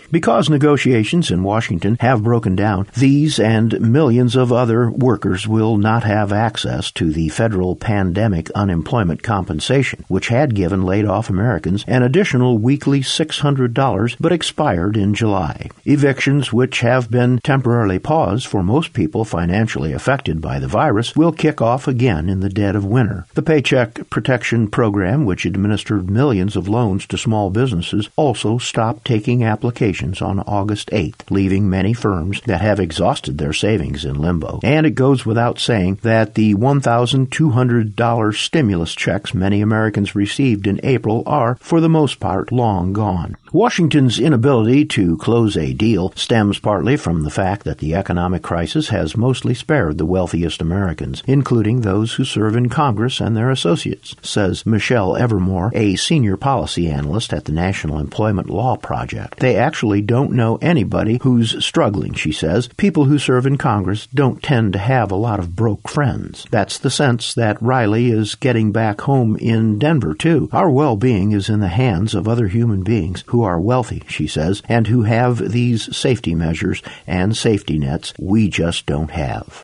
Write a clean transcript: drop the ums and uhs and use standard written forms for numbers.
Because negotiations in Washington have broken down, these and millions of other workers will not have access to the federal pandemic unemployment compensation, which had given laid-off Americans an additional weekly $600 but expired in July. Evictions, which have been temporarily paused for most people financially affected by the virus, will kick off again in the dead of winter. The Paycheck Protection Program, which administered millions of loans to small businesses, also stopped taking applications on August 8th, leaving many firms that have exhausted their savings in limbo. And it goes without saying that the $1,200 stimulus checks many Americans received in April are, for the most part, long gone. Washington's inability to close a deal stems partly from the fact that the economic crisis has mostly spared the wealthiest Americans, including those who serve in Congress and their associates, says Michelle Evermore, a senior policy analyst at the National Employment Law Project. They actually don't know anybody who's struggling, she says. People who serve in Congress don't tend to have a lot of broke friends. That's the sense that Riley is getting back home in Denver, too. Our well-being is in the hands of other human beings who are wealthy, she says, and who have these safety measures and safety nets we just don't have.